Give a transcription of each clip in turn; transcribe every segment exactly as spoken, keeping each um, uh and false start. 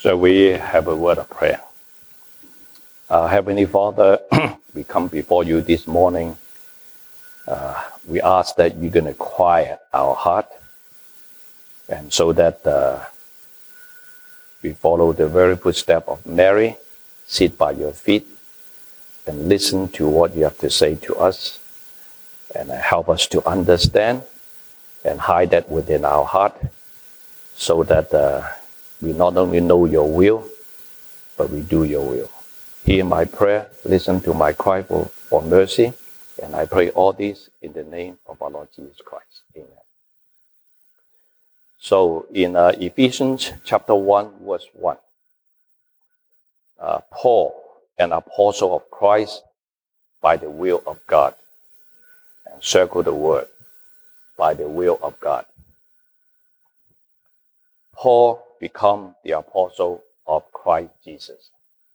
Shall we have a word of prayer? Uh, Heavenly Father, we come before you this morning. Uh, we ask that you're going to quiet our heart, and so that uh, we follow the very footstep of Mary, sit by your feet, and listen to what you have to say to us, and uh, help us to understand and hide that within our heart, so that uh, we not only know your will, but we do your will. Hear my prayer, listen to my cry for, for mercy, and I pray all this in the name of our Lord Jesus Christ. Amen. So in uh, Ephesians chapter one, verse one, uh, Paul, an apostle of Christ by the will of God, and circle the word, by the will of God. Paul become the apostle of Christ Jesus,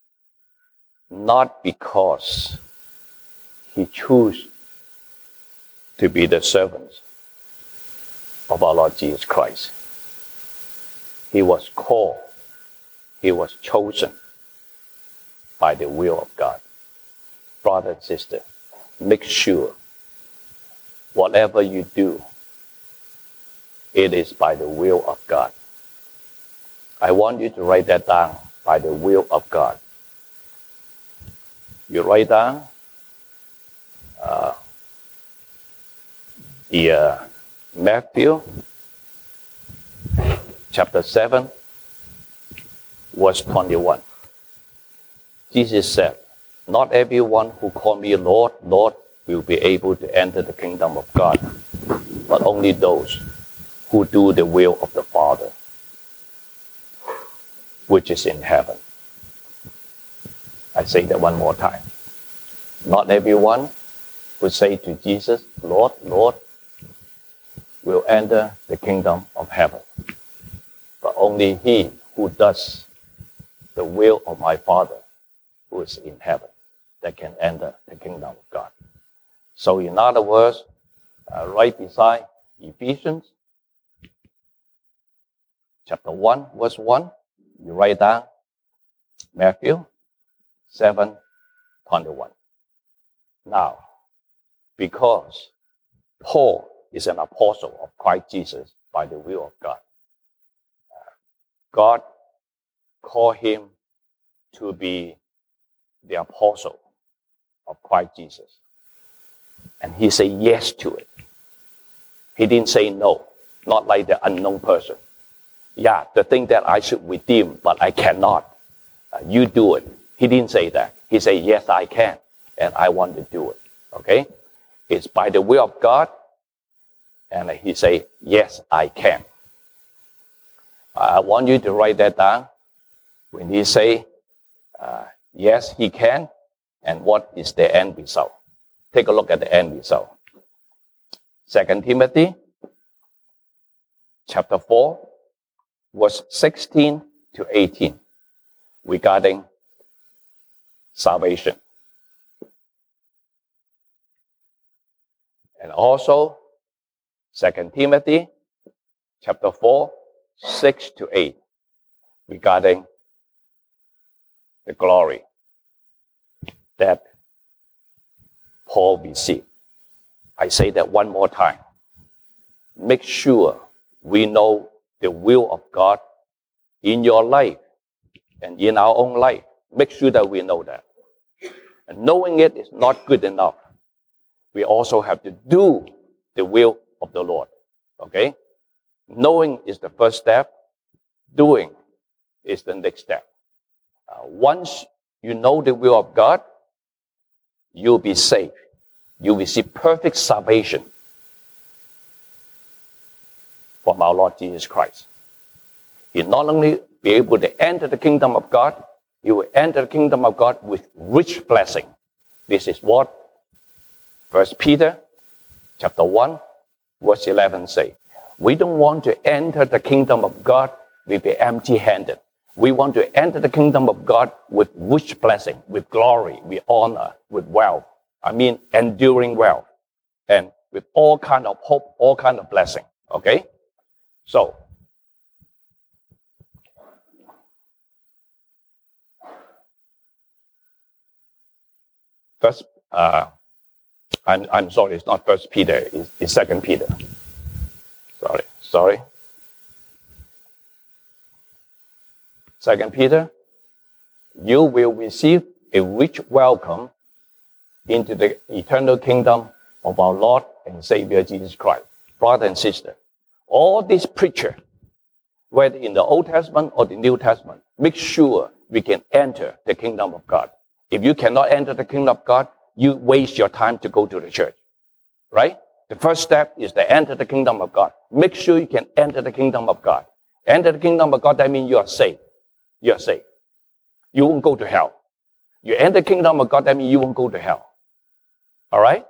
not because he chose to be the servant of our Lord Jesus Christ. He was called, he was chosen by the will of God. Brother and sister, make sure whatever you do, it is by the will of God. I want you to write that down, by the will of God. You write down uh, the uh, Matthew chapter seven, verse twenty-one. Jesus said, "Not everyone who calls me Lord, Lord will be able to enter the kingdom of God, but only those who do the will of the Father, which is in heaven." I say that one more time. Not everyone who say to Jesus, Lord, Lord, will enter the kingdom of heaven, but only he who does the will of my Father who is in heaven that can enter the kingdom of God. So in other words, uh, right beside Ephesians chapter one, verse one, you write down Matthew seven, twenty-one. Now, because Paul is an apostle of Christ Jesus by the will of God, God called him to be the apostle of Christ Jesus. And he said yes to it. He didn't say no, not like the unknown person. Yeah, the thing that I should redeem, but I cannot. Uh, you do it. He didn't say that. He said, yes, I can, and I want to do it. Okay? It's by the will of God, and he said, yes, I can. I want you to write that down. When he say, uh, yes, he can, and what is the end result? Take a look at the end result. Second Timothy chapter four, verse sixteen to eighteen, regarding salvation. And also, Second Timothy chapter four, six to eight, regarding the glory that Paul received. I say that one more time. Make sure we know the will of God in your life and in our own life. Make sure that we know that. And knowing it is not good enough. We also have to do the will of the Lord. Okay? Knowing is the first step. Doing is the next step. Uh, once you know the will of God, you'll be saved. You will receive perfect salvation from our Lord Jesus Christ. You'll not only be able to enter the kingdom of God, you will enter the kingdom of God with rich blessing. This is what First Peter chapter one, verse eleven say. We don't want to enter the kingdom of God with the empty-handed. We want to enter the kingdom of God with rich blessing, with glory, with honor, with wealth. I mean, enduring wealth, and with all kind of hope, all kind of blessing. Okay? So, First, uh, I'm I'm sorry, it's not First Peter, it's, it's Second Peter. Sorry, sorry. Second Peter, you will receive a rich welcome into the eternal kingdom of our Lord and Savior Jesus Christ. Brother and sister, all these preachers, whether in the Old Testament or the New Testament, make sure we can enter the kingdom of God. If you cannot enter the kingdom of God, you waste your time to go to the church, right? The first step is to enter the kingdom of God. Make sure you can enter the kingdom of God. Enter the kingdom of God, that means you are saved. You are saved. You won't go to hell. You enter the kingdom of God, that means you won't go to hell. All right?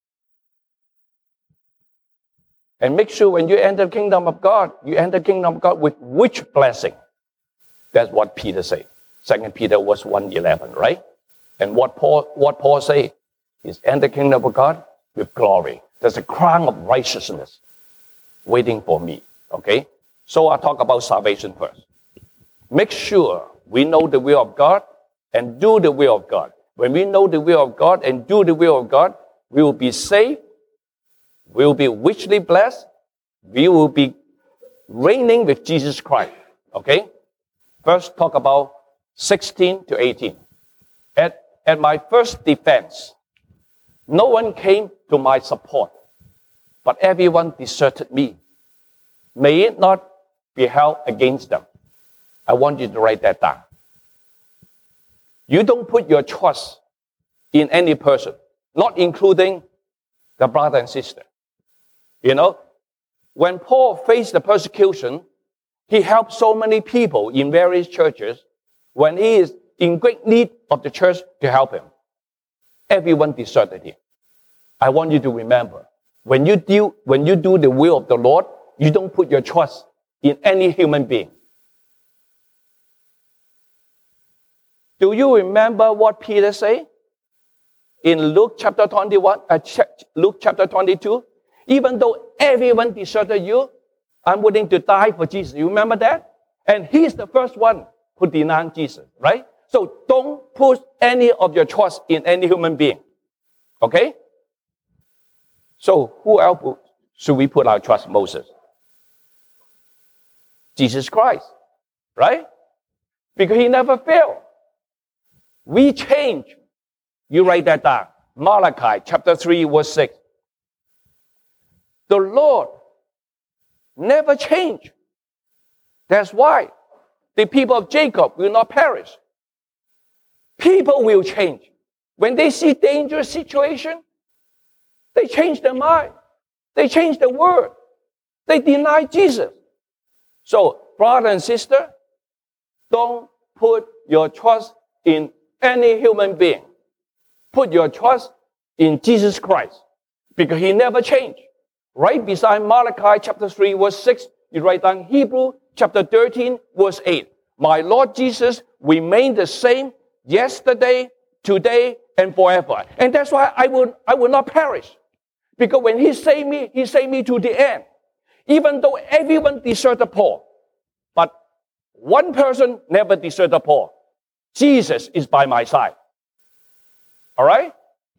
And make sure when you enter the kingdom of God, you enter the kingdom of God with rich blessing. That's what Peter said. Second Peter was one eleven, right? And what Paul what Paul say is enter the kingdom of God with glory. There's a crown of righteousness waiting for me. Okay? So I'll talk about salvation first. Make sure we know the will of God and do the will of God. When we know the will of God and do the will of God, we will be saved, we will be richly blessed, we will be reigning with Jesus Christ. Okay? First, talk about sixteen to eighteen. At, at my first defense, no one came to my support, but everyone deserted me. May it not be held against them. I want you to write that down. You don't put your trust in any person, not including the brother and sister. You know, when Paul faced the persecution, he helped so many people in various churches when he is in great need of the church to help him. Everyone deserted him. I want you to remember, when you do, when you do the will of the Lord, you don't put your trust in any human being. Do you remember what Peter said in Luke chapter twenty-one, uh, Luke chapter twenty-two? Even though everyone deserted you, I'm willing to die for Jesus. You remember that? And he's the first one who denied Jesus, right? So don't put any of your trust in any human being. Okay? So who else should we put our trust in? Moses? Jesus Christ, right? Because he never failed. We change. You write that down. Malachi chapter three, verse six. The Lord never changed. That's why the people of Jacob will not perish. People will change. When they see dangerous situation, they change their mind. They change the word. They deny Jesus. So, brother and sister, don't put your trust in any human being. Put your trust in Jesus Christ, because he never changed. Right beside Malachi chapter three, verse six, you write down Hebrew chapter thirteen, verse eight. My Lord Jesus remained the same yesterday, today, and forever. And that's why I will, I will not perish. Because when he saved me, he saved me to the end. Even though everyone deserted Paul. But one person never deserted Paul. Jesus is by my side. All right?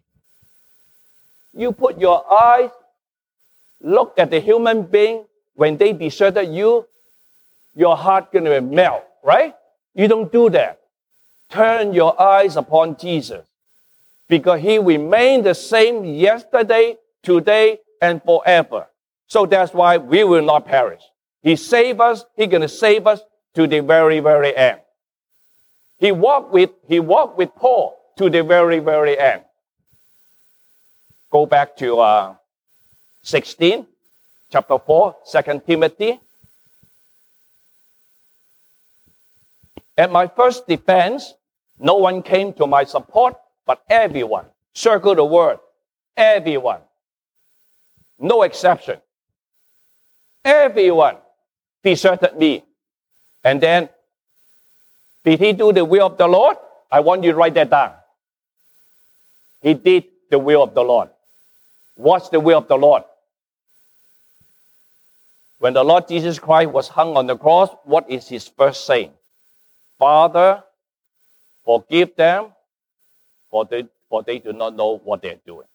You put your eyes, look at the human being, when they deserted you, your heart gonna melt, right? You don't do that. Turn your eyes upon Jesus, because he remained the same yesterday, today, and forever. So that's why we will not perish. He saved us, he's gonna save us to the very, very end. He walked with, he walked with Paul to the very, very end. Go back to uh, sixteen, chapter four, Second Timothy. At my first defense, no one came to my support, but everyone. Circle the word. Everyone. No exception. Everyone deserted me. And then, did he do the will of the Lord? I want you to write that down. He did the will of the Lord. What's the will of the Lord? When the Lord Jesus Christ was hung on the cross, what is his first saying? Father, forgive them, for they, for they do not know what they're doing.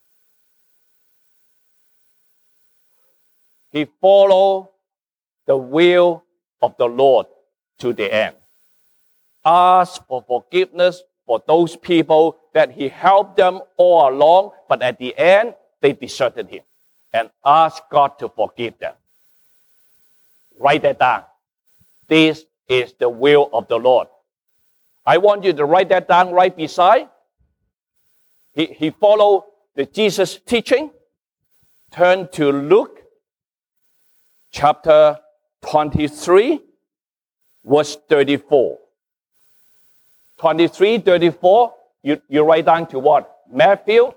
He followed the will of the Lord to the end. Ask for forgiveness for those people that he helped them all along, but at the end, they deserted him. And ask God to forgive them. Write that down. This is the will of the Lord. I want you to write that down right beside. He, he followed the Jesus teaching. Turn to Luke chapter twenty-three, verse thirty-four. twenty-three, thirty-four, you, you write down to what? Matthew,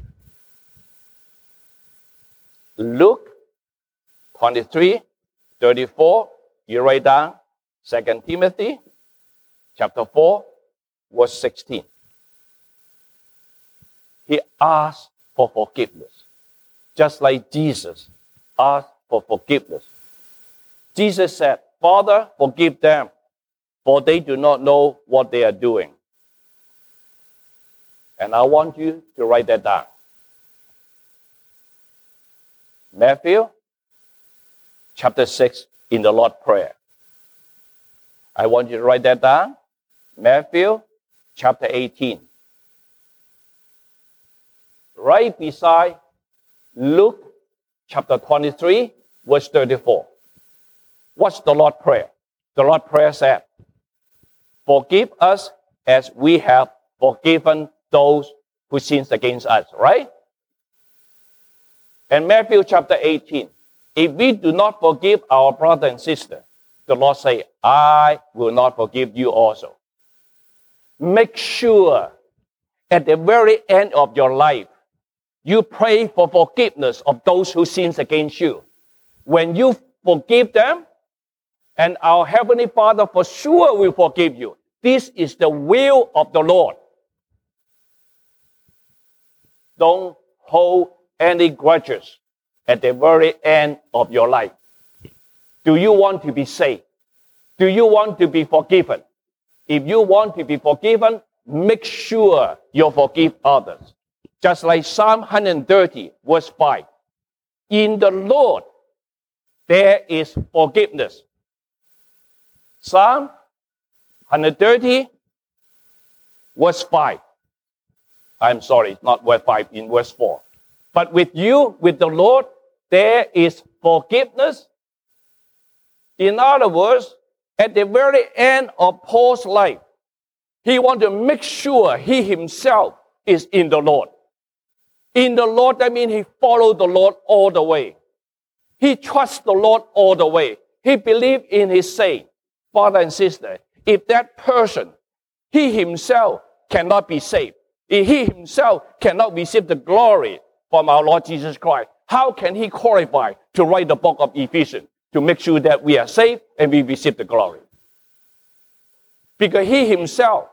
Luke, twenty-three, thirty-four, you write down Second Timothy, chapter four, verse sixteen. He asked for forgiveness, just like Jesus asked for forgiveness. Jesus said, Father, forgive them, for they do not know what they are doing. And I want you to write that down. Matthew, chapter six, in the Lord's Prayer. I want you to write that down. Matthew, chapter eighteen. Right beside Luke, chapter twenty-three, verse thirty-four. What's the Lord's Prayer? The Lord's Prayer said, forgive us as we have forgiven those who sins against us, right? And Matthew chapter eighteen, if we do not forgive our brother and sister, the Lord say, I will not forgive you also. Make sure at the very end of your life, you pray for forgiveness of those who sins against you. When you forgive them, and our Heavenly Father for sure will forgive you. This is the will of the Lord. Don't hold any grudges at the very end of your life. Do you want to be saved? Do you want to be forgiven? If you want to be forgiven, make sure you forgive others. Just like Psalm one thirty, verse five. In the Lord, there is forgiveness. Psalm one thirty, verse five. I'm sorry, it's not verse five, in verse four. But with you, with the Lord, there is forgiveness. In other words, at the very end of Paul's life, he wanted to make sure he himself is in the Lord. In the Lord, that means he followed the Lord all the way. He trusts the Lord all the way. He believed in his saying. Father and sister, if that person, he himself cannot be saved, if he himself cannot receive the glory from our Lord Jesus Christ, how can he qualify to write the book of Ephesians to make sure that we are saved and we receive the glory? Because he himself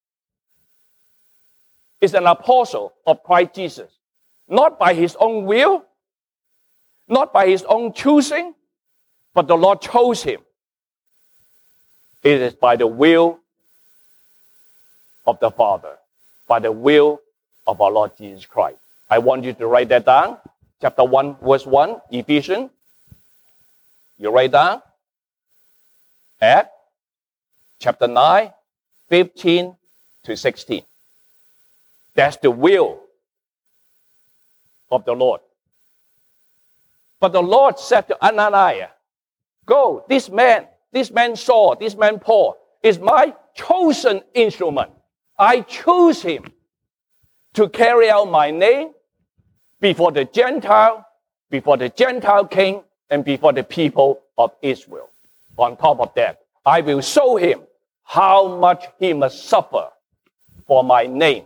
is an apostle of Christ Jesus, not by his own will, not by his own choosing, but the Lord chose him. It is by the will of the Father, by the will of our Lord Jesus Christ. I want you to write that down. Chapter one, verse one, Ephesians. You write down. Acts, chapter nine, fifteen to sixteen. That's the will of the Lord. But the Lord said to Ananias, go, this man, this man Saul, this man Paul, is my chosen instrument. I choose him to carry out my name before the Gentile, before the Gentile king, and before the people of Israel. On top of that, I will show him how much he must suffer for my name.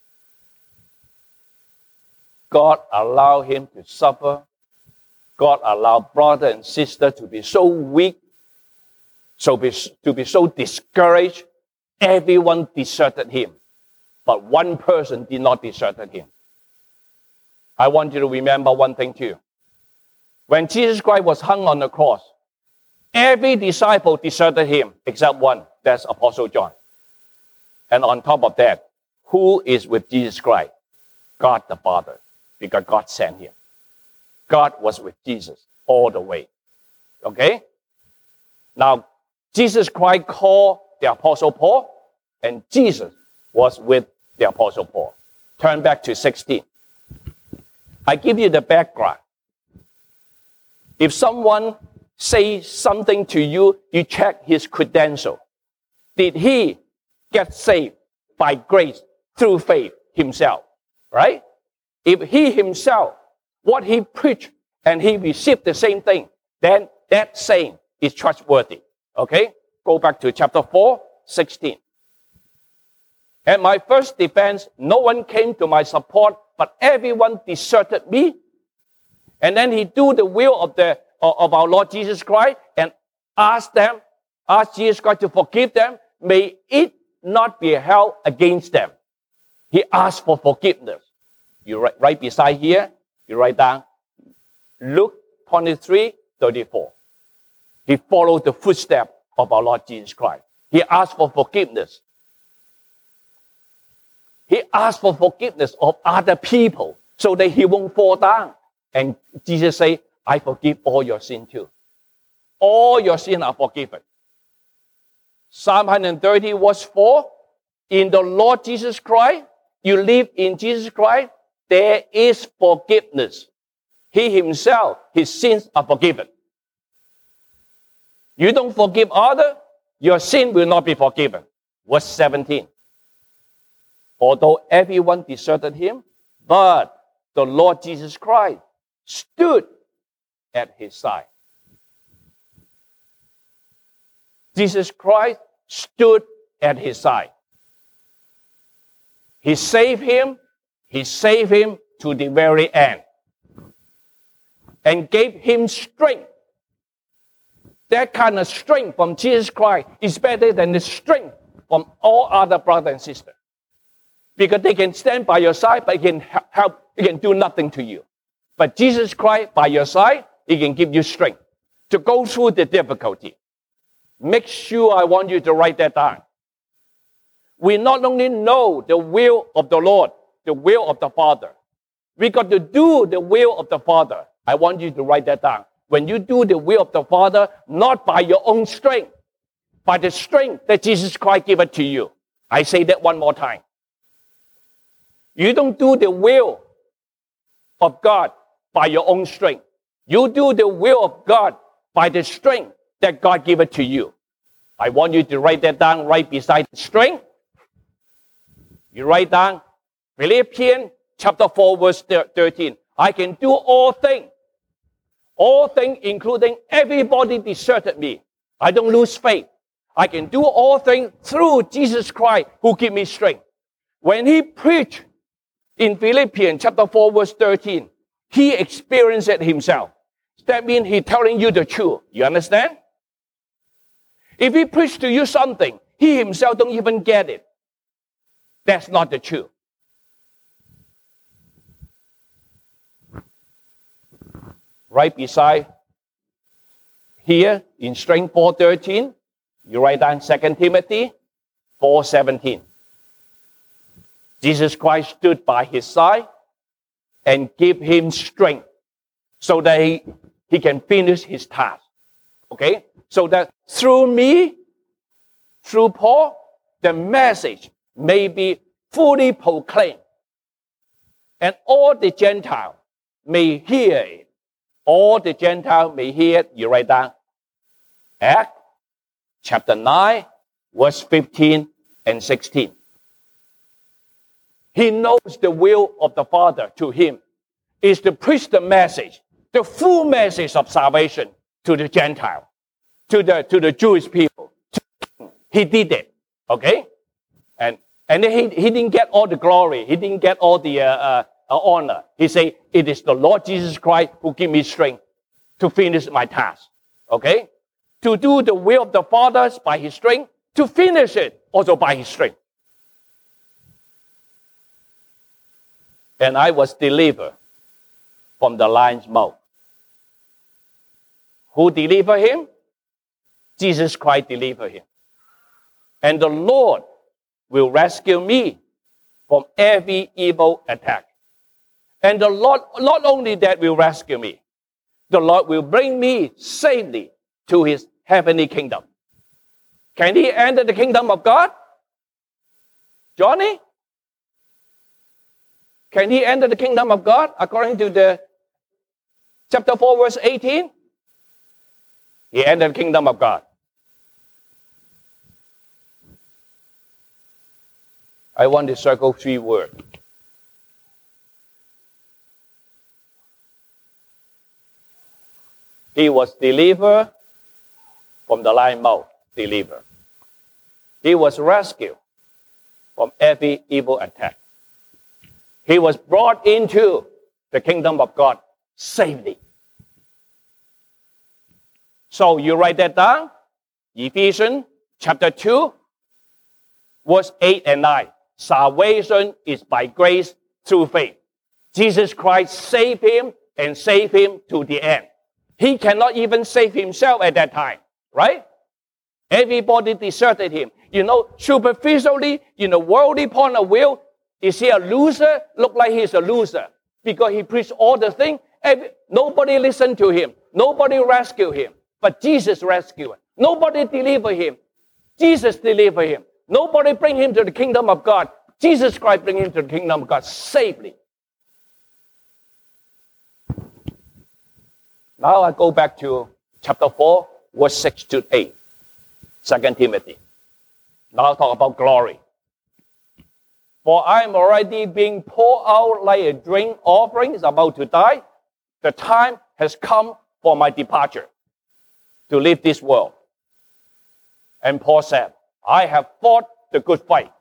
God allowed him to suffer. God allowed brother and sister to be so weak, so be, to be so discouraged. Everyone deserted him. But one person did not desert him. I want you to remember one thing too. When Jesus Christ was hung on the cross, every disciple deserted him except one. That's Apostle John. And on top of that, who is with Jesus Christ? God the Father, because God sent him. God was with Jesus all the way. Okay? Now, Jesus Christ called the Apostle Paul, and Jesus was with the Apostle Paul. Turn back to sixteen. I give you the background. If someone says something to you, you check his credential. Did he get saved by grace through faith himself? Right? If he himself, what he preached, and he received the same thing, then that saying is trustworthy. Okay? Go back to chapter four, sixteen. At my first defense, no one came to my support, but everyone deserted me. And then he do the will of the of our Lord Jesus Christ and asked them, asked Jesus Christ to forgive them. May it not be held against them. He asked for forgiveness. You write right beside here, you write down Luke twenty-three, thirty-four. He followed the footsteps of our Lord Jesus Christ. He asked for forgiveness. He asked for forgiveness of other people so that he won't fall down. And Jesus said, I forgive all your sin too. All your sins are forgiven. Psalm one thirty verse four, in the Lord Jesus Christ, you live in Jesus Christ, there is forgiveness. He himself, his sins are forgiven. You don't forgive others, your sin will not be forgiven. Verse seventeen. Although everyone deserted him, but the Lord Jesus Christ stood at his side. Jesus Christ stood at his side. He saved him. He saved him to the very end. And gave him strength. That kind of strength from Jesus Christ is better than the strength from all other brothers and sisters. Because they can stand by your side, but they can help, they can do nothing to you. But Jesus Christ by your side, he can give you strength to go through the difficulty. Make sure I want you to write that down. We not only know the will of the Lord, the will of the Father. We got to do the will of the Father. I want you to write that down. When you do the will of the Father, not by your own strength, by the strength that Jesus Christ gave it to you. I say that one more time. You don't do the will of God by your own strength. You do the will of God by the strength that God gave it to you. I want you to write that down right beside the strength. You write down Philippians chapter four verse thirteen. I can do all things. All things including everybody deserted me. I don't lose faith. I can do all things through Jesus Christ who give me strength. When he preached in Philippians chapter four verse thirteen, he experienced it himself. That means he's telling you the truth. You understand? If he preached to you something, he himself don't even get it. That's not the truth. Right beside here in strength four thirteen, you write down Second Timothy four seventeen. Jesus Christ stood by his side and gave him strength so that he, he can finish his task. Okay? So that through me, through Paul, the message may be fully proclaimed. And all the Gentiles may hear it. All the Gentiles may hear it. You write down Acts chapter nine, verse fifteen and sixteen. He knows the will of the Father to him is to preach the message, the full message of salvation to the Gentile, to the to the Jewish people. He did it, okay? And and he he didn't get all the glory. He didn't get all the uh, uh, honor. He said, "It is the Lord Jesus Christ who give me strength to finish my task." Okay, to do the will of the Father by His strength, to finish it also by His strength. And I was delivered from the lion's mouth. Who delivered him? Jesus Christ delivered him. And the Lord will rescue me from every evil attack. And the Lord, not only that, will rescue me. The Lord will bring me safely to his heavenly kingdom. Can he enter the kingdom of God? Johnny? Can he enter the kingdom of God according to the chapter four, verse eighteen? He entered the kingdom of God. I want to circle three words. He was delivered from the lion mouth. Delivered. He was rescued from every evil attack. He was brought into the kingdom of God safely. So you write that down. Ephesians chapter two, verse eight and nine. Salvation is by grace through faith. Jesus Christ saved him and saved him to the end. He cannot even save himself at that time, right? Everybody deserted him. You know, superficially, in a worldly point of view, is he a loser? Look like he's a loser. Because he preached all the things. Nobody listened to him. Nobody rescued him. But Jesus rescued him. Nobody delivered him. Jesus delivered him. Nobody bring him to the kingdom of God. Jesus Christ bring him to the kingdom of God safely. Now I go back to chapter four, verse six to eight. Second Timothy. Now I'll talk about glory. For I am already being poured out like a drink offering, is about to die. The time has come for my departure to leave this world. And Paul said, I have fought the good fight.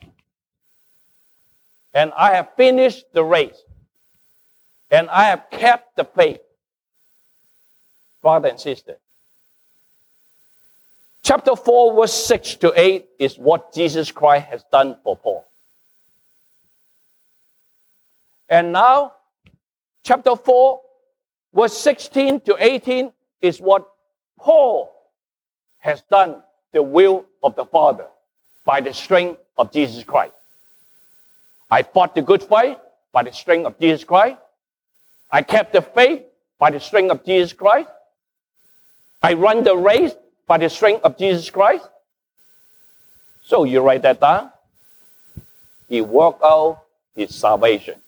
And I have finished the race. And I have kept the faith. Brother and sister. Chapter four, verse six to eight is what Jesus Christ has done for Paul. And now, chapter four, verse sixteen to eighteen is what Paul has done the will of the Father by the strength of Jesus Christ. I fought the good fight by the strength of Jesus Christ. I kept the faith by the strength of Jesus Christ. I run the race by the strength of Jesus Christ. So you write that down. He worked out his salvation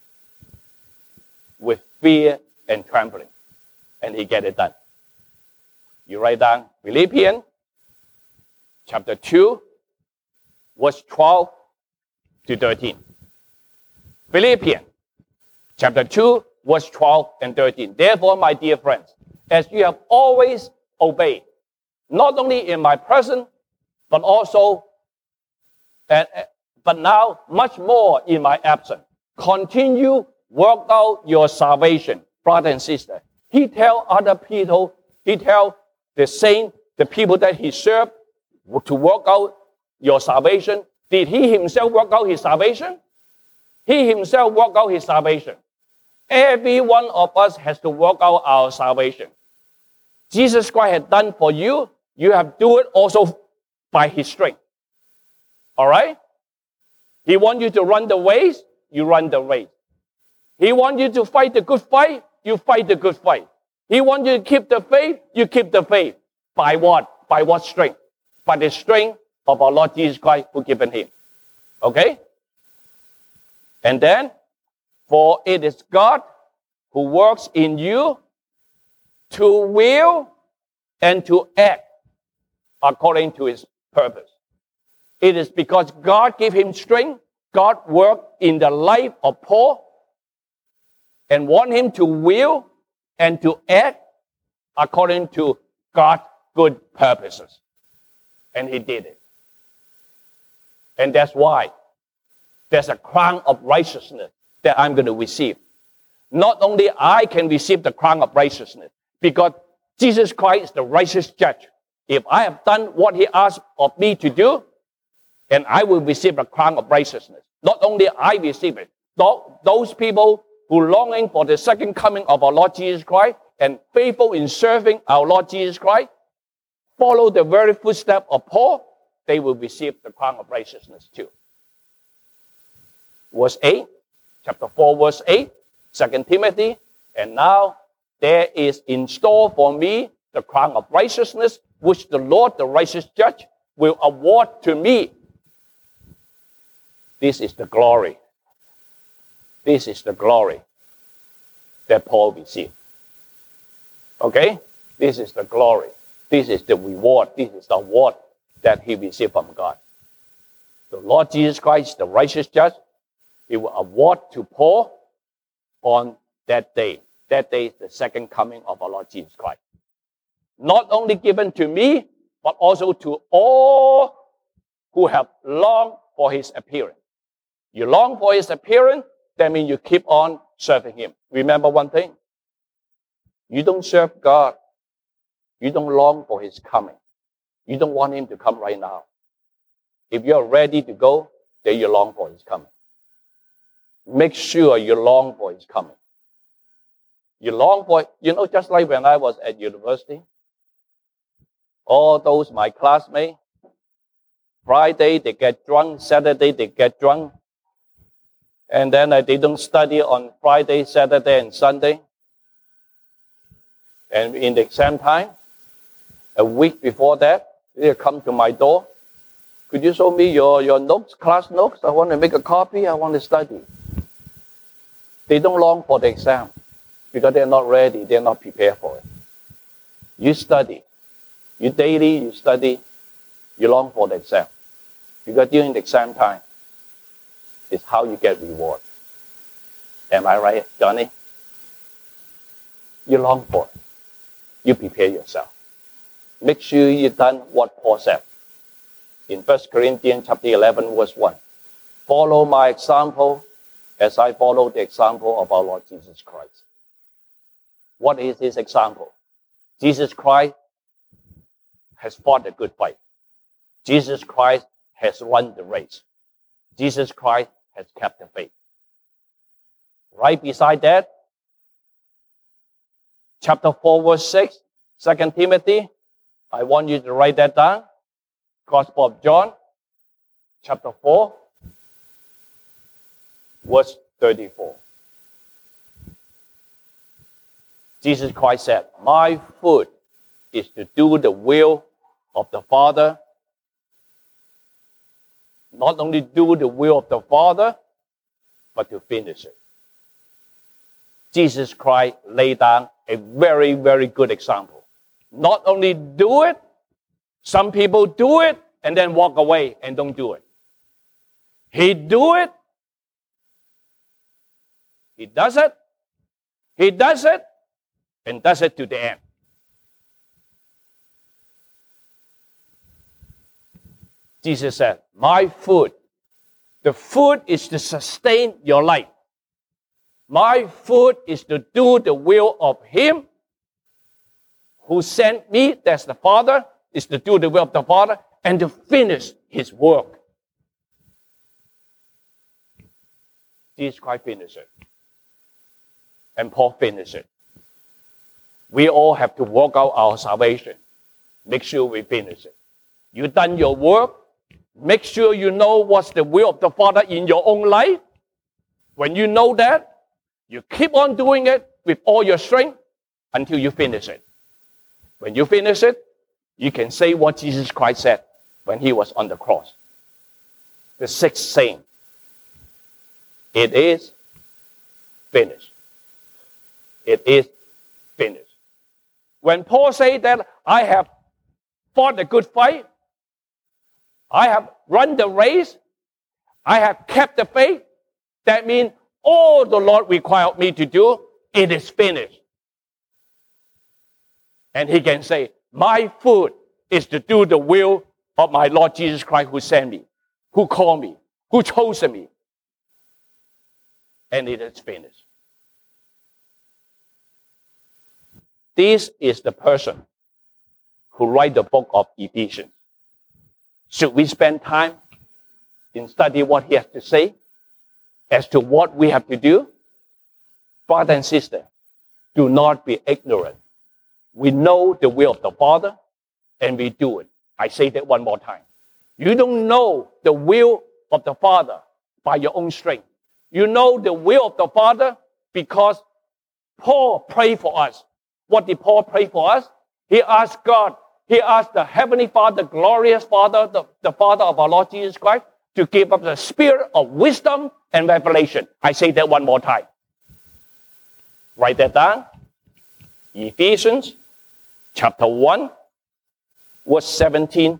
with fear and trembling. And he get it done. You write down Philippians chapter two, verse twelve to thirteen. Philippians chapter two, verse twelve and thirteen. Therefore, my dear friends, as you have always obeyed, not only in my presence, but also, uh, but now much more in my absence, continue work out your salvation, brother and sister. He tell other people, he tell the saint, the people that he served, to work out your salvation. Did he himself work out his salvation? He himself worked out his salvation. Every one of us has to work out our salvation. Jesus Christ had done for you. You have to do it also by his strength. All right? He wants you to run the race. You run the race. He wants you to fight the good fight. You fight the good fight. He wants you to keep the faith. You keep the faith. By what? By what strength? By the strength of our Lord Jesus Christ who given him. Okay? And then, for it is God who works in you to will and to act according to his purpose. It is because God gave him strength. God worked in the life of Paul and want him to will and to act according to God's good purposes. And he did it. And that's why there's a crown of righteousness that I'm going to receive. Not only I can receive the crown of righteousness, because Jesus Christ is the righteous judge. If I have done what he asked of me to do, then I will receive the crown of righteousness. Not only I receive it, those people who are longing for the second coming of our Lord Jesus Christ and faithful in serving our Lord Jesus Christ, follow the very footsteps of Paul, they will receive the crown of righteousness too. Verse eight, chapter four, verse eight. Second Timothy, and now there is in store for me the crown of righteousness, which the Lord, the righteous judge, will award to me. This is the glory. This is the glory that Paul received. Okay? This is the glory. This is the reward. This is the award that he received from God. The Lord Jesus Christ, the righteous judge, he will award to Paul on that day. That day is the second coming of our Lord Jesus Christ. Not only given to me, but also to all who have longed for his appearance. You long for his appearance, that means you keep on serving him. Remember one thing. You don't serve God. You don't long for his coming. You don't want him to come right now. If you're ready to go, then you long for his coming. Make sure you long for his coming. You long for, you know, just like when I was at university, all those my classmates, Friday they get drunk, Saturday they get drunk, and then uh, they don't study on Friday, Saturday, and Sunday. And in the exam time, a week before that, they come to my door. Could you show me your, your notes, class notes? I want to make a copy. I want to study. They don't long for the exam because they're not ready. They're not prepared for it. You study. You daily, you study. You long for the exam. Because during the exam time, is how you get reward. Am I right, Johnny? You long for it. You prepare yourself. Make sure you've done what Paul said. In First Corinthians chapter eleven, verse one. Follow my example as I follow the example of our Lord Jesus Christ. What is his example? Jesus Christ has fought a good fight. Jesus Christ has run the race. Jesus Christ has kept the faith. Right beside that, chapter four, verse six, Second Timothy, I want you to write that down. Gospel of John, chapter four, verse thirty-four. Jesus Christ said, my food is to do the will of the Father. Not only do the will of the Father, but to finish it. Jesus Christ laid down a very, very good example. Not only do it, some people do it and then walk away and don't do it. He do it. He does it. He does it and does it to the end. Jesus said, my food, the food is to sustain your life. My food is to do the will of him who sent me, that's the Father, is to do the will of the Father and to finish his work. Jesus Christ finished it. And Paul finished it. We all have to work out our salvation. Make sure we finish it. You done your work. Make sure you know what's the will of the Father in your own life. When you know that, you keep on doing it with all your strength until you finish it. When you finish it, you can say what Jesus Christ said when he was on the cross. The sixth saying, it is finished. It is finished. When Paul said that I have fought a good fight, I have run the race, I have kept the faith, that means all the Lord required me to do, it is finished. And he can say, my food is to do the will of my Lord Jesus Christ who sent me, who called me, who chose me. And it is finished. This is the person who wrote the book of Ephesians. Should we spend time in studying what he has to say as to what we have to do? Brother and sister, do not be ignorant. We know the will of the Father and we do it. I say that one more time. You don't know the will of the Father by your own strength. You know the will of the Father because Paul prayed for us. What did Paul pray for us? He asked God, he asked the Heavenly Father, glorious Father, the, the Father of our Lord Jesus Christ, to give us the spirit of wisdom and revelation. I say that one more time. Write that down. Ephesians chapter one, verse seventeen.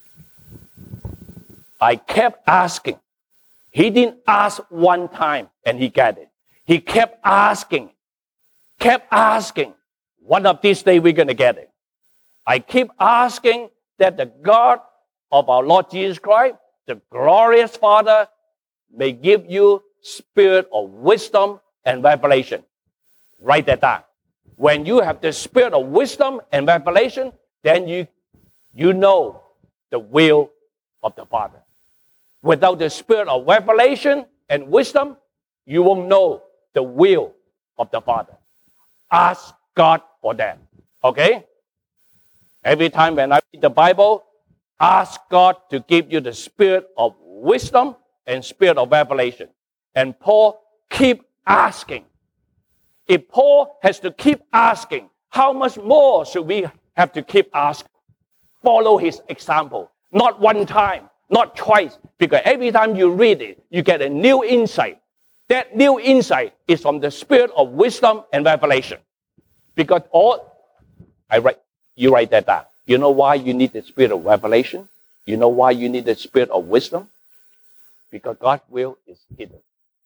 I kept asking. He didn't ask one time and he got it. He kept asking, kept asking. One of these days we're going to get it. I keep asking that the God of our Lord Jesus Christ, the glorious Father, may give you spirit of wisdom and revelation. Write that down. When you have the spirit of wisdom and revelation, then you, you know the will of the Father. Without the spirit of revelation and wisdom, you won't know the will of the Father. Ask God for that. Okay? Every time when I read the Bible, ask God to give you the spirit of wisdom and spirit of revelation. And Paul keep asking. If Paul has to keep asking, how much more should we have to keep asking? Follow his example. Not one time, not twice, because every time you read it, you get a new insight. That new insight is from the spirit of wisdom and revelation. Because all, I write, you write that down. You know why you need the spirit of revelation? You know why you need the spirit of wisdom? Because God's will is hidden.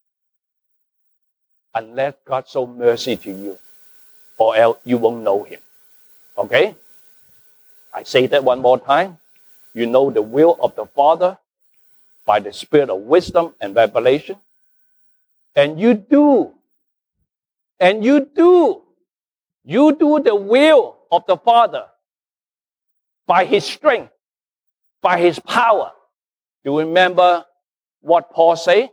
Unless God show mercy to you, or else you won't know him. Okay? I say that one more time. You know the will of the Father by the spirit of wisdom and revelation. And you do. And you do. You do the will of the Father by his strength, by his power. Do you remember what Paul said?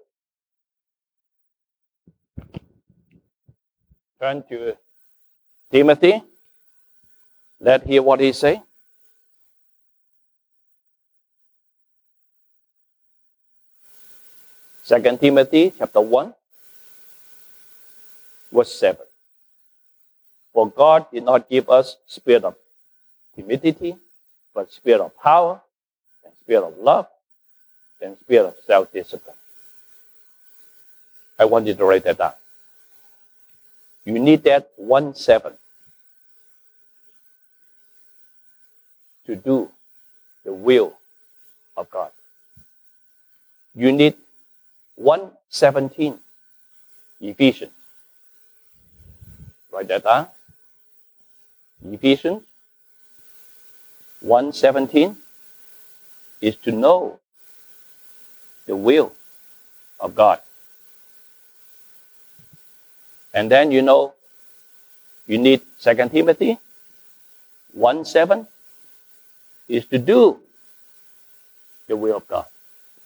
Turn to Timothy. Let's hear what he say. Second Timothy chapter one, verse seven. For God did not give us spirit of timidity, but spirit of power, and spirit of love, and spirit of self-discipline. I want you to write that down. You need that one seven to do the will of God. You need one seventeen, Ephesians. Write that down. Ephesians one seventeen is to know the will of God. And then you know you need Second Timothy one seven is to do the will of God.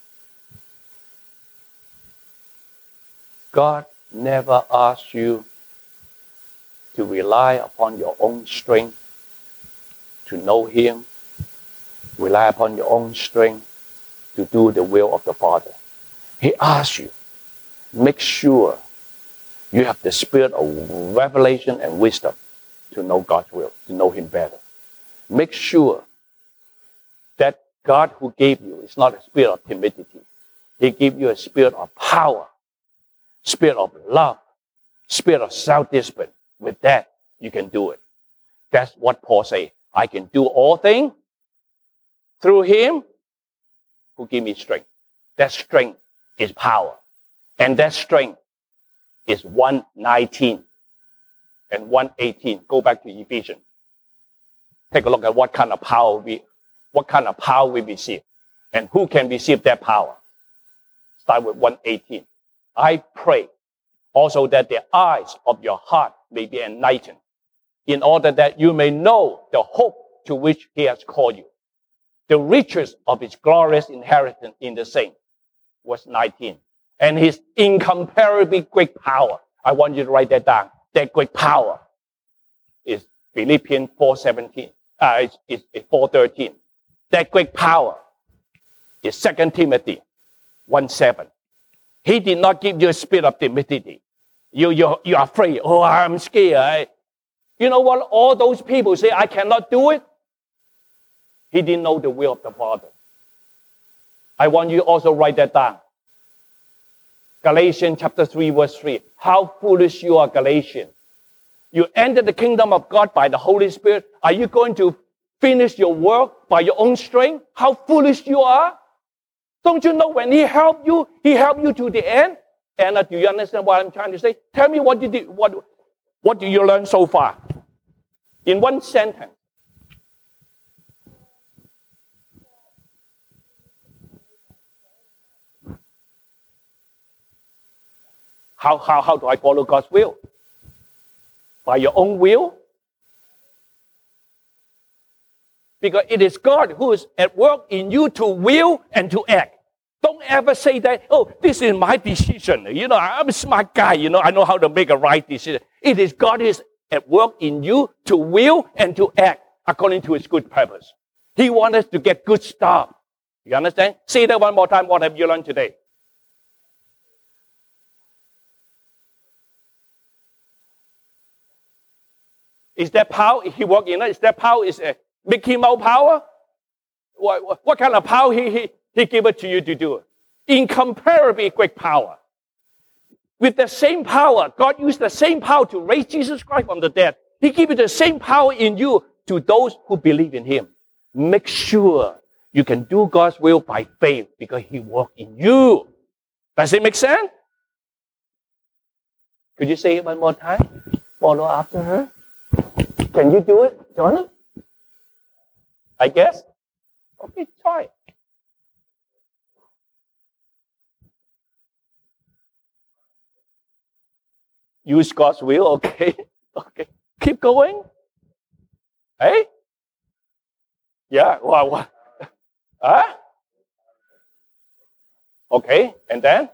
God never asks you to rely upon your own strength to know him, rely upon your own strength to do the will of the Father. He asks you, make sure you have the spirit of revelation and wisdom to know God's will, to know him better. Make sure that God who gave you is not a spirit of timidity. He gave you a spirit of power, spirit of love, spirit of self-discipline. With that, you can do it. That's what Paul says. I can do all things through him who gives me strength. That strength is power. And that strength is one nineteen and one eighteen. Go back to Ephesians. Take a look at what kind of power we, what kind of power we receive. And who can receive that power. Start with one eighteen. I pray also that the eyes of your heart may be enlightened, in order that you may know the hope to which he has called you, the riches of his glorious inheritance in the saints. Verse nineteen. And his incomparably great power. I want you to write that down. That great power is Philippians four seventeen. Uh, it's, it's, it's four thirteen. That great power is Second Timothy one seven. He did not give you a spirit of timidity. You, you, you're afraid. Oh, I'm scared. You know what? All those people say, I cannot do it. He didn't know the will of the Father. I want you also write that down. Galatians chapter three, verse three. How foolish you are, Galatians. You enter the kingdom of God by the Holy Spirit. Are you going to finish your work by your own strength? How foolish you are. Don't you know when He helped you, He helped you to the end? Anna, do you understand what I'm trying to say? Tell me what you did, what, what do you learn so far? In one sentence. How, how, how do I follow God's will? By your own will? Because it is God who is at work in you to will and to act. Don't ever say that, oh, this is my decision. You know, I'm a smart guy. You know, I know how to make a right decision. It is God who is at work in you to will and to act according to His good purpose. He wants us to get good stuff. You understand? Say that one more time. What have you learned today? Is that power He worked in us? Is that power is a Mickey Mouse power? What, what, what kind of power he, he, he gave it to you to do? Incomparably great power. With the same power, God used the same power to raise Jesus Christ from the dead. He gave you the same power in you to those who believe in Him. Make sure you can do God's will by faith because He worked in you. Does it make sense? Could you say it one more time? Follow after her. Can you do it, Jonah? I guess. Okay, try. Use God's will, okay? Okay. Keep going. Hey? Yeah, wow, what? Huh? Okay, and then?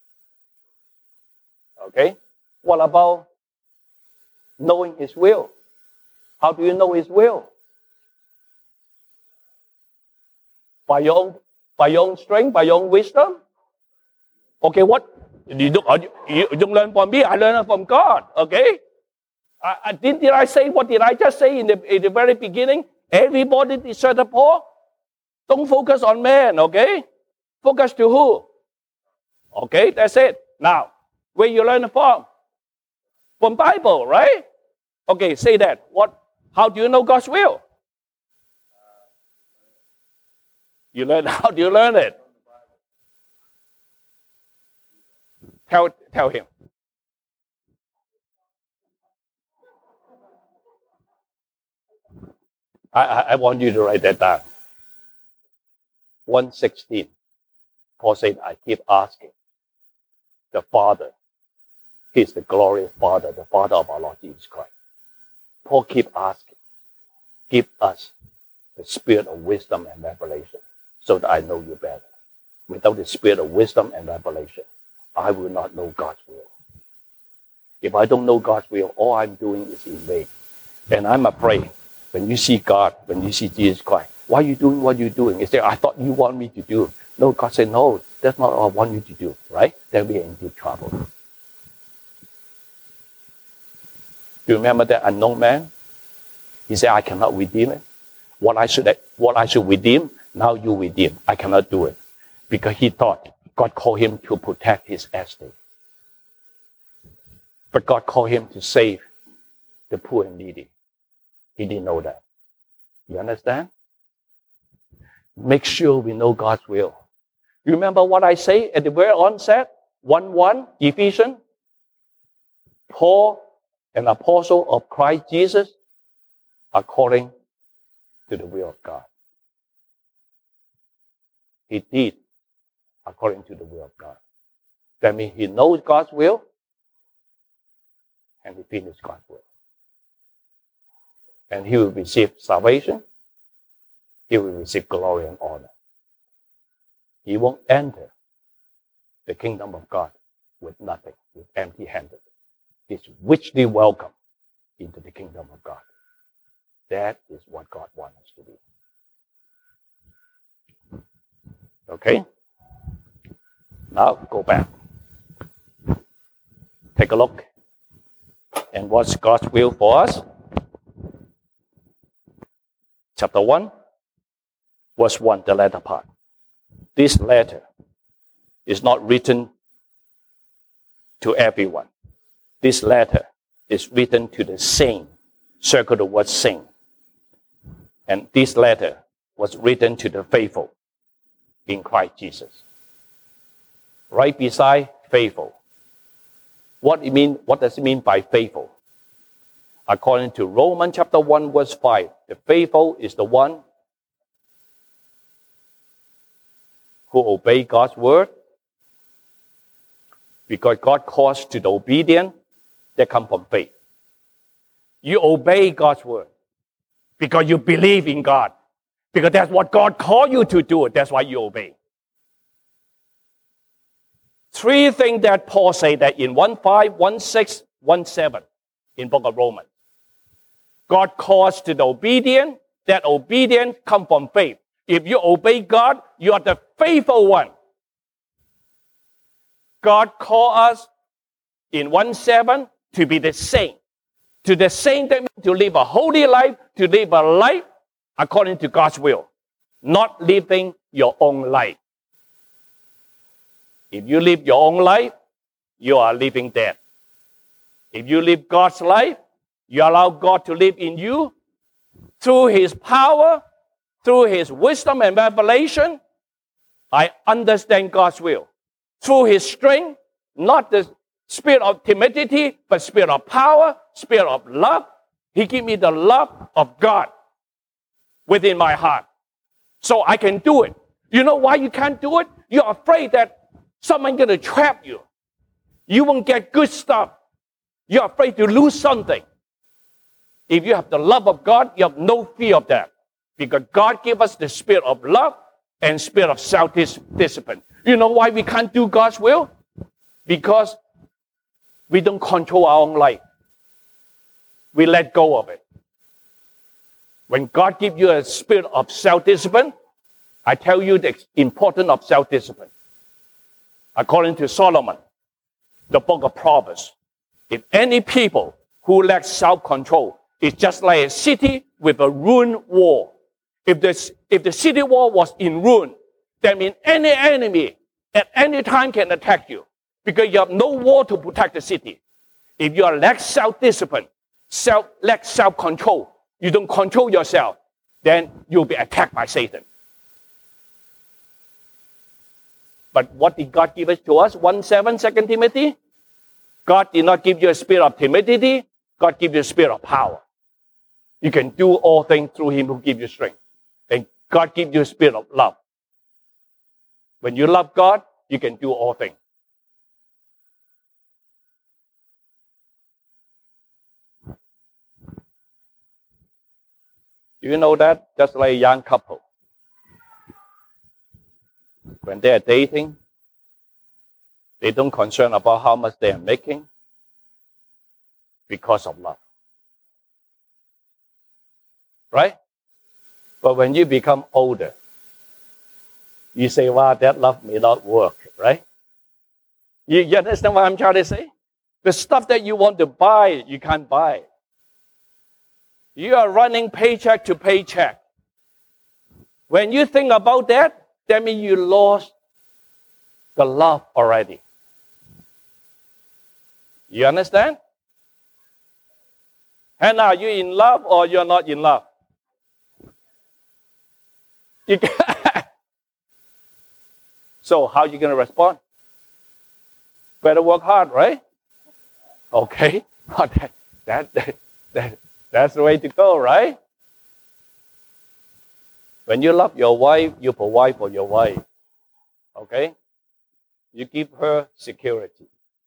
Okay. What about knowing His will? How do you know His will? By your own, by your own strength, by your own wisdom? Okay, what? You don't, you don't learn from me, I learn from God, okay? I, I, did, did I say, what did I just say in the, in the very beginning? Everybody deserves the poor. Don't focus on man, okay? Focus to who? Okay, that's it. Now, where you learn from? From Bible, right? Okay, say that. What? How do you know God's will? You learn, how do you learn it? Tell, tell him. I, I, I want you to write that down. one sixteen. Paul said, I keep asking the Father. He's the glorious Father, the Father of our Lord Jesus Christ. Paul keep asking, give us the spirit of wisdom and revelation so that I know you better. Without the spirit of wisdom and revelation, I will not know God's will. If I don't know God's will, all I'm doing is in vain. And I'm afraid when you see God, when you see Jesus Christ, why are you doing what you're doing? You say, I thought you want me to do. No, God said, no, that's not what I want you to do, right? Then we are in deep trouble. Do you remember that unknown man? He said, I cannot redeem it. What I should, what I should redeem, now you redeem. I cannot do it. Because he thought God called him to protect his estate. But God called him to save the poor and needy. He didn't know that. You understand? Make sure we know God's will. You remember what I say at the very onset? one one, Ephesians. Paul, an apostle of Christ Jesus, according to the will of God. He did according to the will of God. That means he knows God's will and he finishes God's will. And he will receive salvation. He will receive glory and honor. He won't enter the kingdom of God with nothing, with empty-handed. He's richly welcome into the kingdom of God. That is what God wants us to be. Okay? Now go back. take a look and what's God's will for us. Chapter one, verse one, the latter part. This letter is not written to everyone. This letter is written to the saint. Circle the word saint. And this letter was written to the faithful in Christ Jesus. Right beside faithful. What it mean? What does it mean by faithful? According to Romans chapter one, verse five, the faithful is the one who obey God's word, because God calls to the obedient that come from faith. You obey God's word because you believe in God, because that's what God called you to do. That's why you obey. Three things that Paul said that in one five, one six, one seven in book of Romans. God calls to the obedient. That obedience come from faith. If you obey God, you are the faithful one. God called us in one seven to be the saint. To the saint, that means to live a holy life, to live a life according to God's will, not living your own life. If you live your own life, you are living dead. If you live God's life, you allow God to live in you through His power, through His wisdom and revelation. I understand God's will. Through His strength, not the spirit of timidity, but spirit of power, spirit of love. He gave me the love of God within my heart. So I can do it. You know why you can't do it? You're afraid that someone's going to trap you. You won't get good stuff. You're afraid to lose something. If you have the love of God, you have no fear of that. Because God gave us the spirit of love and spirit of self-discipline. You know why we can't do God's will? Because we don't control our own life. We let go of it. When God gives you a spirit of self-discipline, I tell you the importance of self-discipline. According to Solomon, the book of Proverbs, if any people who lack self-control, it's just like a city with a ruined wall. If the, if the city wall was in ruin, that means any enemy at any time can attack you, because you have no wall to protect the city. If you are lack self-discipline, self, lack self-control, you don't control yourself, then you'll be attacked by Satan. But what did God give it to us? one seven, Second Timothy. God did not give you a spirit of timidity. God gave you a spirit of power. You can do all things through Him who gives you strength. And God gives you a spirit of love. When you love God, you can do all things. Do you know that? Just like a young couple. When they are dating, they don't concern about how much they are making because of love. Right? But when you become older, you say, wow, that love may not work, right? You, you understand what I'm trying to say? The stuff that you want to buy, you can't buy. You are running paycheck to paycheck. When you think about that, that means you lost the love already. You understand? Hannah, are you in love or you're not in love? You so how are you going to respond? Better work hard, right? Okay. that, that, that, that, that's the way to go, right? When you love your wife, you provide for your wife. Okay? You give her security.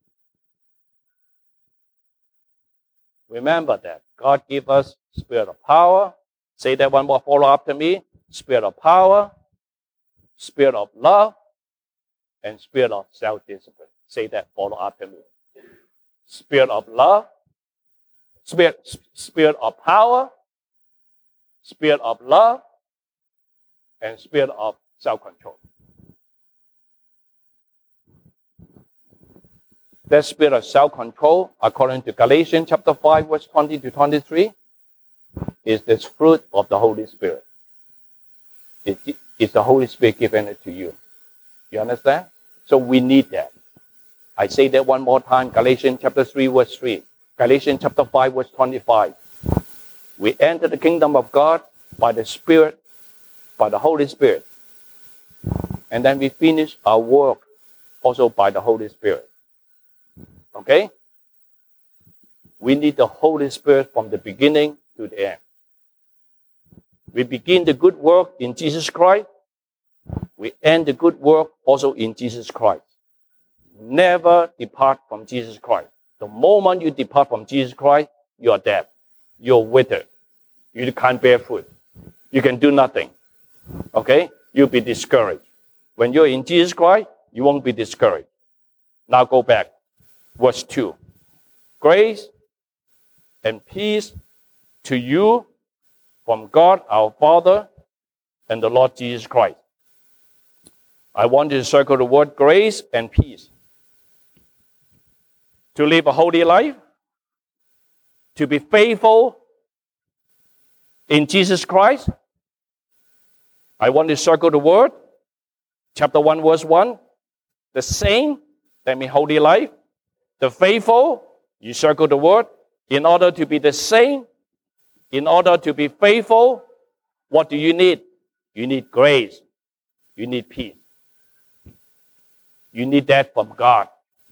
Remember that. God gave us spirit of power. Say that one more, follow after me. Spirit of power, spirit of love, and spirit of self-discipline. Say that, follow after me. Spirit of love, spirit, spirit of power, spirit of love, and spirit of self-control. that spirit of self-control, according to Galatians chapter five, verse twenty to twenty-three, is this fruit of the Holy Spirit. It, it's the Holy Spirit giving it to you. You understand? So we need that. I say that one more time. Galatians chapter three, verse three. Galatians chapter five, verse twenty-five. We enter the kingdom of God by the Spirit, by the Holy Spirit. And then we finish our work also by the Holy Spirit. Okay? We need the Holy Spirit from the beginning to the end. We begin the good work in Jesus Christ. We end the good work also in Jesus Christ. Never depart from Jesus Christ. The moment you depart from Jesus Christ, you are dead. You're withered. You can't bear fruit. You can do nothing. Okay? You'll be discouraged. When you're in Jesus Christ, you won't be discouraged. Now go back. Verse two. Grace and peace to you from God our Father and the Lord Jesus Christ. I want you to circle the word grace and peace. To live a holy life, to be faithful in Jesus Christ. I want to circle the word. Chapter one, verse one. The saint, that means holy life. The faithful, you circle the word. In order to be the saint, in order to be faithful, what do you need? You need grace. You need peace. You need that from God.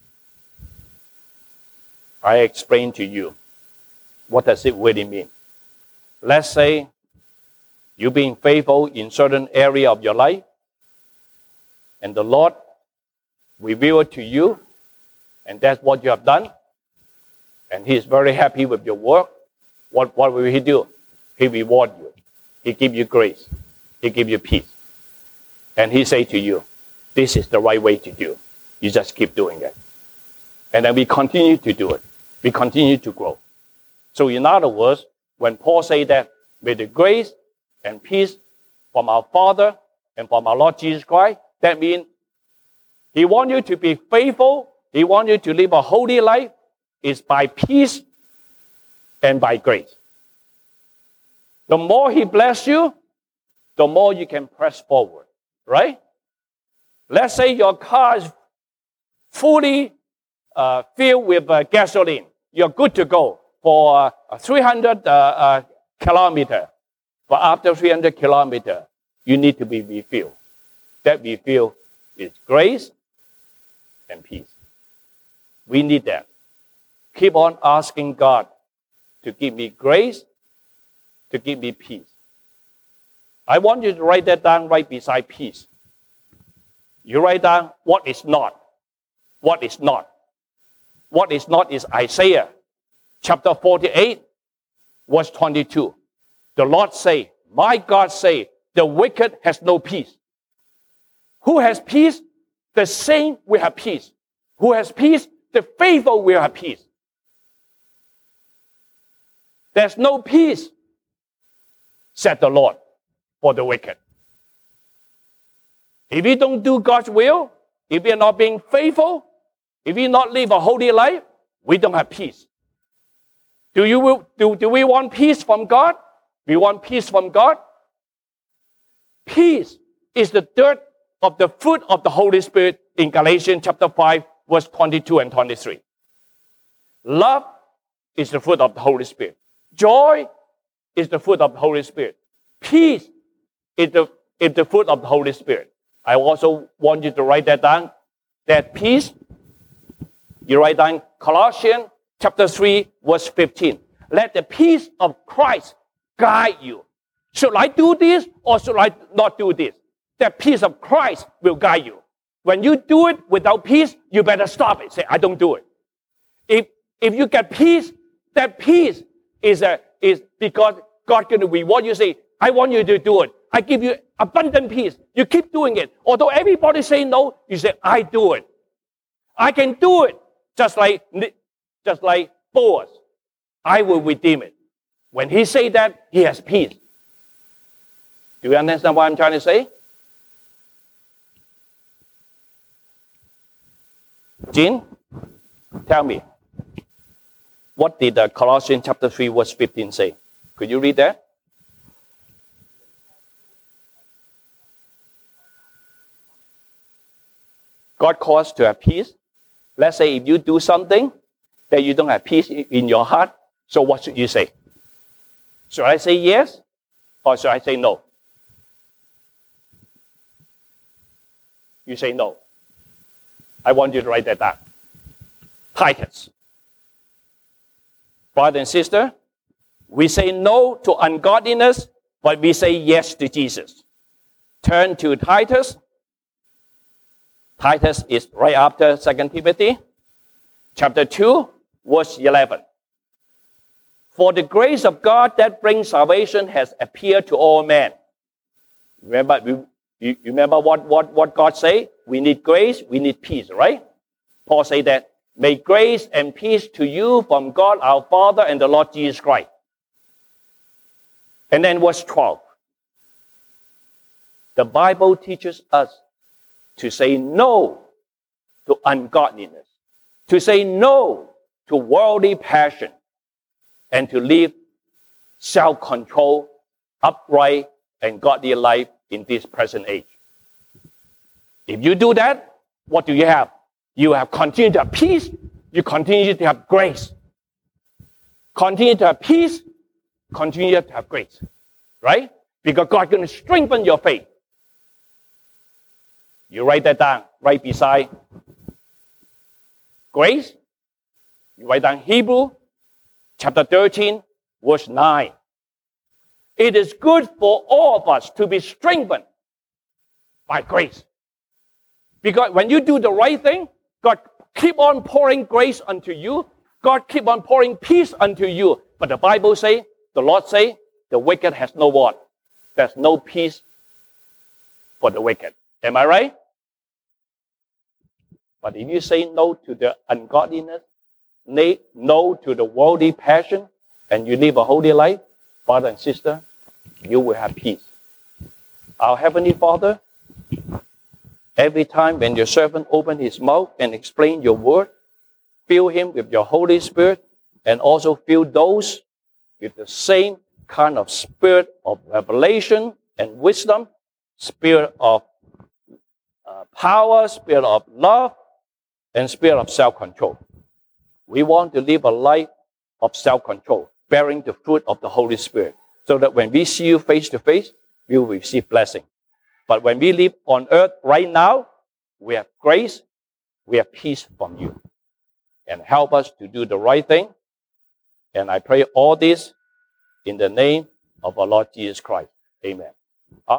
I explain to you. What does it really mean? Let's say you're being faithful in certain area of your life, and the Lord revealed it to you, and that's what you have done, and He is very happy with your work. What, what will He do? He reward you. He give you grace. He give you peace. And He say to you, this is the right way to do. You just keep doing it. And then we continue to do it. We continue to grow. So in other words, when Paul say that, with the grace and peace from our Father and from our Lord Jesus Christ, that means He wants you to be faithful. He wants you to live a holy life. It's by peace and by grace. The more He bless you, the more you can press forward, right? Let's say your car is fully uh, filled with uh, gasoline. You're good to go for uh, three hundred uh, uh, kilometers. But after three hundred kilometers, you need to be refilled. That refill is grace and peace. We need that. Keep on asking God to give me grace, to give me peace. I want you to write that down right beside peace. You write down what is not. What is not. What is not is Isaiah chapter forty-eight, verse twenty-two. The Lord say, my God say, the wicked has no peace. Who has peace? The saint will have peace. Who has peace? The faithful will have peace. There's no peace, said the Lord, for the wicked. If you don't do God's will, if you're not being faithful, if you not live a holy life, we don't have peace. Do you do, do we want peace from God? We want peace from God. Peace is the dirt of the fruit of the Holy Spirit in Galatians chapter five, verse twenty-two and twenty-three. Love is the fruit of the Holy Spirit. Joy is the fruit of the Holy Spirit. Peace is the, is the fruit of the Holy Spirit. I also want you to write that down. That peace, you write down Colossians chapter three, verse fifteen. Let the peace of Christ guide you. Should I do this or should I not do this? The peace of Christ will guide you. When you do it without peace, you better stop it. Say, I don't do it. If if you get peace, that peace is a, is because God going to reward you. Say, I want you to do it. I give you abundant peace. You keep doing it. Although everybody say no, you say, I do it. I can do it. Just like, just like Boaz. I will redeem it. When he say that, he has peace. Do you understand what I'm trying to say? Jean, Tell me, what did uh, Colossians chapter three, verse fifteen say? Could you read that? God calls us to have peace. Let's say if you do something that you don't have peace in your heart, so what should you say? Should I say yes or should I say no? You say no. I want you to write that down. Titus. Brother and sister, we say no to ungodliness, but we say yes to Jesus. Turn to Titus. Titus is right after Second Timothy, chapter two, verse eleven. For the grace of God that brings salvation has appeared to all men. Remember, you, you remember what, what, what God say? We need grace, we need peace, right? Paul say that, may grace and peace to you from God our Father and the Lord Jesus Christ. And then verse twelve. The Bible teaches us to say no to ungodliness, to say no to worldly passion, and to live self-control, upright, and godly life in this present age. If you do that, what do you have? You have continued to have peace, you continue to have grace. Continue to have peace, continue to have grace. Right? Because God is going to strengthen your faith. You write that down right beside grace. You write down Hebrew chapter thirteen, verse nine. It is good for all of us to be strengthened by grace. Because when you do the right thing, God keep on pouring grace unto you. God keep on pouring peace unto you. But the Bible say, the Lord say, the wicked has no what? There's no peace for the wicked. Am I right? But if you say no to the ungodliness, no to the worldly passion, and you live a holy life, brother and sister, you will have peace. Our Heavenly Father, every time when your servant opens his mouth and explains your word, fill him with your Holy Spirit, and also fill those with the same kind of spirit of revelation and wisdom, spirit of uh, power, spirit of love, and spirit of self-control. We want to live a life of self-control, bearing the fruit of the Holy Spirit, so that when we see you face to face, we will receive blessing. But when we live on earth right now, we have grace, we have peace from you. And help us to do the right thing. And I pray all this in the name of our Lord Jesus Christ. Amen.